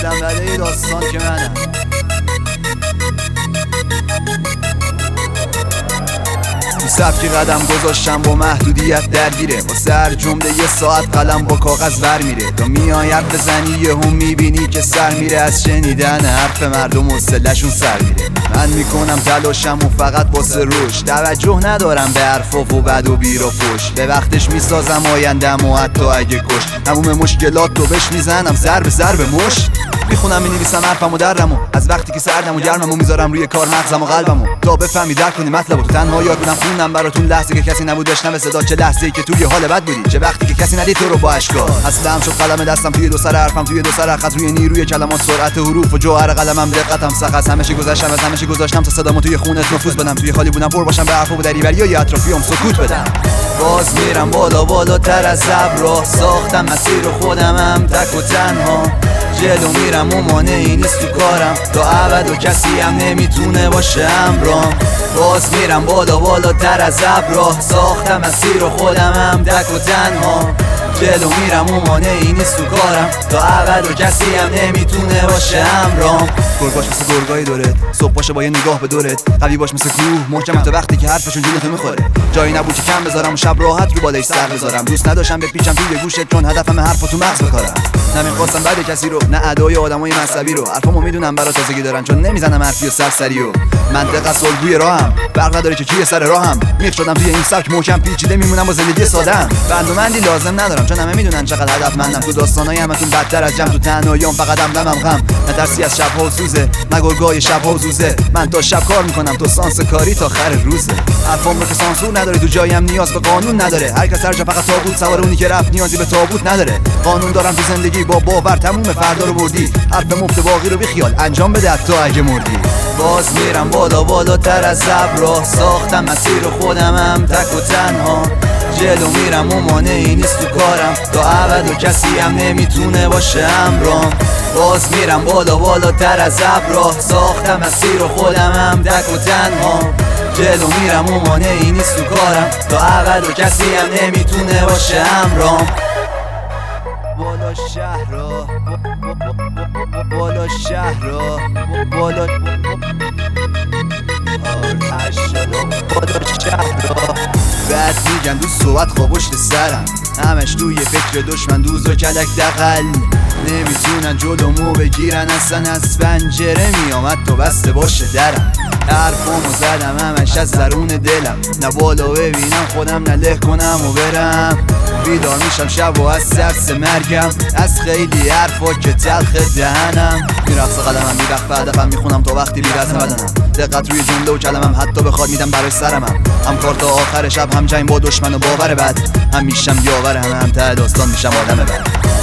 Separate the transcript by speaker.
Speaker 1: آدم بده داستان که منم. تو سبکی قدم گذاشتم با محدودیت درگیره، با سر جمله یه ساعت قلم با کاغذ ور میره. تا میای بزنی یهو میبینی که سر میره از شنیدن حرف مردم و حوصله‌شون سر میره. من میکنم تلاشم و فقط واسه روش، توجه ندارم به حرفا و بد و بیر و فوش. به وقتش میسازم آیندم و حتی اگه کش تموم مشکلات رو بهش میزنم ضرب مشت. میخونم مینویسم حرفمو درمو از وقتی که سردم و گرممو میذارم روی کار مغزم و قلبمو تا بفهمی درک کنی مطلبو. تو تنها یاد بودم خوندم براتون لحظه که کسی نبود بشنوه صدا، چه لحظه‌ای که توی حال بد بودی، چه وقتی که کسی ندید تو رو با اشکال. اصلا شد قلم دستم توی دو سر حرفم، توی دو سر خط، روی نیروی کلمات، سرعت حروف و جوهر قلمم، دقتم سخت. همه گذشتم از همه گذاشتم تا صدامو توی خونت نفوذ بدم. توی خالی بودم پر باشم به حرف و دریوریای اطرافیام سکوت بدم. باز میرم بالاتر از ابرها، ساختم مسیر خودمم تک و تنها. جلو میرم و مانعی نیست تو کارم، تا ابد و کسی هم نمیتونه باشه همراهم. باز میرم بالاتر از ابرها، ساختم مسیر خودمم تک و تنها. جلو میرم و مانعی نیست تو کارم، تا ابد و کسی هم نمیتونه باشه همراهم. گرگاش مثل گرگای دورت، صبح باشه با یه نگاه به دورت. قوی باش مثل کوه، محکم تا وقتی که حرفشون جونتو میخوره. جایی نبود که کم بذارم و شب راحت رو بالایش سر بذارم. دوست نداشتم بپیچم توی گوشت چون هدفم حرفو تو مغز بکارم. نمیخواستم بعد کسی رو، نه ادای آدمای مذهبی رو. حرفامو میدونم برا تازگی دارن چون نمیزنم حرفی و سرسری و منطق از الگوی راهم. فرق نداره که کیه سر راهم. میخ شدم توی این سبک محکم پیچیده میمونم با زندگی ساده‌ام. بندومندی لازم ندارم چون همه میدونن چقدر هدفمندم. تو داستانای همتون بدتر از جمع، تو تنهاییام فقط دمم غم. نترسی از شب‌ها و سوزه، نه گرگای شب‌ها و زوزه. من تا شب کار میکنم تو سانس کاری تا آخر روزه. حرفام رو که سانسور نداره، تو جایم نیاز به قانون نداره. هر کس هر جا فقط تابوت سوار، اونی که رفت نیازی به تابوت نداره. قانون دارم تو زندگی با باور، تموم فردا رو بردی. حرف مفت باقی رو بیخیال انجام بده تا اگه مردی. باز میرم بالاتر از ابرها، ساختم مسیر خودمم تک و تنها. جلو میرم و مانعی نیست تو کارم، تا ابد و کسی هم نمیتونه باشه همراهم. باز میرم بالاتر از ابرها، ساختم مسیر خودمم تک و تنها. جلو میرم و مانعی نیست تو کارم، تا ابد و کسی هم نمیتونه باشه همراهم. بالا شهرها، بالا شهرها، بالا شهرها. بعد میگن دوست صحبت خواب پشت سرم، همش توی فکر دشمن دوز و کلک دقل. نمیتونن جلومو بگیرن اصلا، از پنجره میامد تا بسته باشه درم. حرفامو زدم همش از درون دلم، نه بالا ببینم خودم نه له کنم و برم. بیدار میشم شب و از سرس مرگم، از خیلی حرفا که تلخ دهنم. میرقص قلمم میرخ هدفم، میخونم تا وقتی بیرزم بدنم. دقت روی جمله و کلمم، حتی بخواد میدم برای سرمم. هم کار تا آخر شب، هم جنگ با دشمن و باور بد. هم میشم یاور همه، هم ته داستان میشم آدم بد.